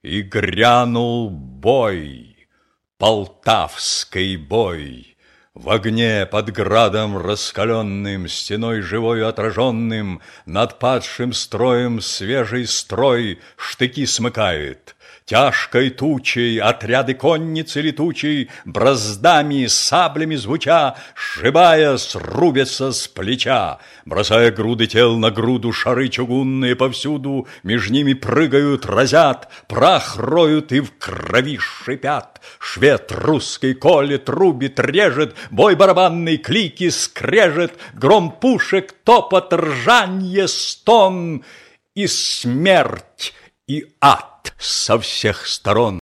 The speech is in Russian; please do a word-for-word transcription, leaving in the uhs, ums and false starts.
И грянул бой, полтавский бой. В огне под градом раскаленным, стеной живою отраженным, над падшим строем свежий строй штыки смыкает. Тяжкой тучей отряды конницы летучей, браздами, саблями звуча, сшибая, срубятся с плеча. Бросая груды тел на груду, шары чугунные повсюду, меж ними прыгают, разят, прах роют и в крови шипят. Швед русский колет, рубит, режет, бой барабанный, клики, скрежет, гром пушек, топот, ржанье, стон и смерть, и ад со всех сторон.